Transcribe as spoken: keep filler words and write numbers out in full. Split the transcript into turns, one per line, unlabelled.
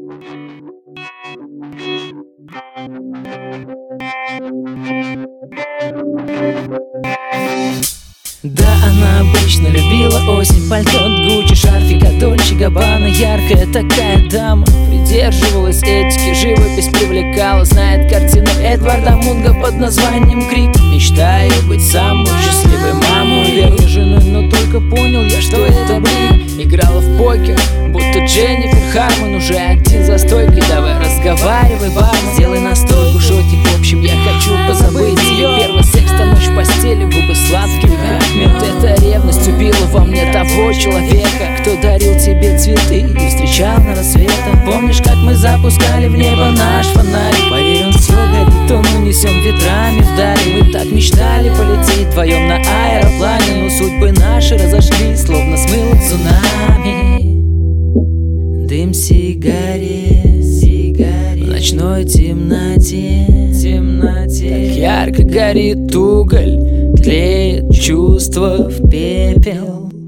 Да, она обычно любила осень, пальто от Гуччи, шарфик от Дольче Габбана. Яркая такая дама, придерживалась этики, живопись привлекала. Знает картину Эдварда Мунга под названием «Крик». Мечтаю быть самой счастливой мамой, верной женой, но только понял я, что это блин. Играла в покер, будто Дженнифер Хармон. Уже один за стойкой, давай разговаривай, бармен. Сделай настойку, шотик, в общем, я хочу позабыть ее. Первый секс, та ночь в постели, губы сладкие как мед. Эта ревность убила во мне того человека, кто дарил тебе цветы и встречал на рассветах. Помнишь, как мы запускали в небо наш фонарик? Поверь, он все горит, то мы несем ветрами вдали. Мы так мечтали полететь вдвоем на аэроплане, но судьбы наши разошлись, словно смыло цунами. Дым сигарет, сигарет в ночной темноте, темноте. Так ярко горит уголь, тлеет чувство в пепел.